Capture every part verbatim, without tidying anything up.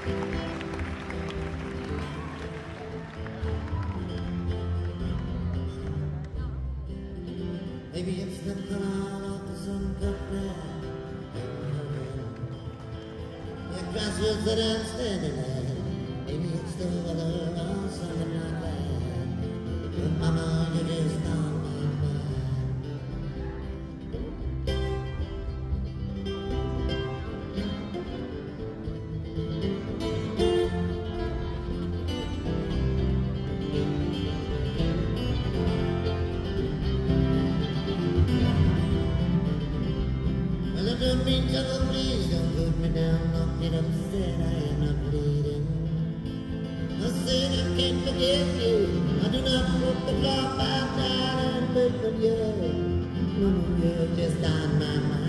Maybe it's the color of the sun cut red. The crossroads that I'm standing at. Maybe it's the weather or something like that. But mama, you just on my mind. Don't mean trouble, please don't put me down. Don't get upset, I am not bleeding. I said I can't forget you. I do not put the clock back down and look at you. No, you're just on my mind.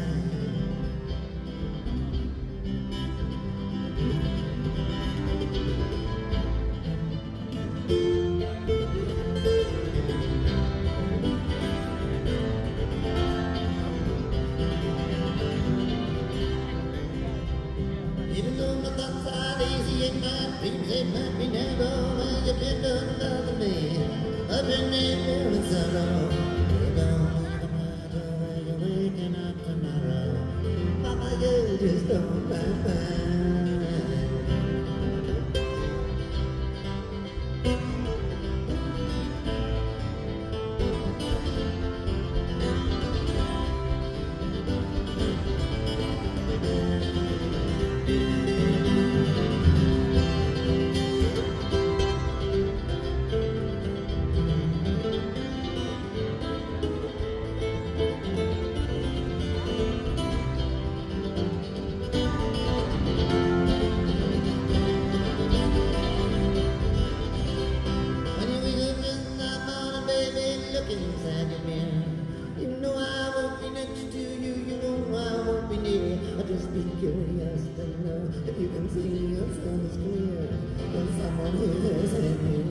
Even though my thoughts are easy and my dreams they might be narrow, when you've been another man, I've been there in sorrow. You don't even matter where you're waking up tomorrow. Mama, you just don't mind. Inside your mirror, you know I won't be next to you, you know I won't be near. I'll just be curious to know if you can see yourself as clear as someone who has had you.